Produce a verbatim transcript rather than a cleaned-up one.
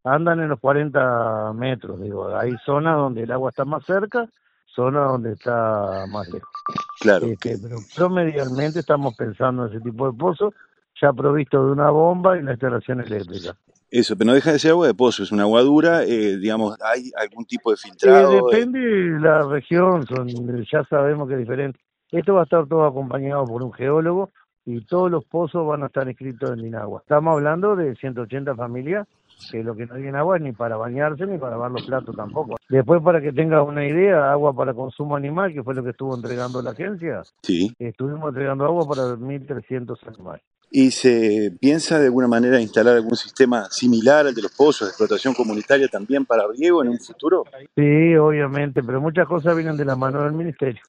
andan en los cuarenta metros, digo, hay zonas donde el agua está más cerca, zonas donde está más lejos. Claro, que, Este, pero promedialmente estamos pensando en ese tipo de pozos, ya provisto de una bomba y la instalación eléctrica. eso, pero no deja de ser agua de pozo, es una agua dura, eh, digamos, ¿hay algún tipo de Eh, filtrado? Eh, depende de la región, son, ya sabemos que es diferente. Esto va a estar todo acompañado por un geólogo y todos los pozos van a estar inscritos en Inagua. Estamos hablando de ciento ochenta familias, que lo que no tienen agua es ni para bañarse ni para lavar los platos tampoco. Después, para que tengas una idea, agua para consumo animal, que fue lo que estuvo entregando la agencia, sí. estuvimos entregando agua para mil trescientos animales. ¿Y se piensa de alguna manera instalar algún sistema similar al de los pozos de explotación comunitaria también para riego en un futuro? Sí, obviamente, pero muchas cosas vienen de la mano del ministerio.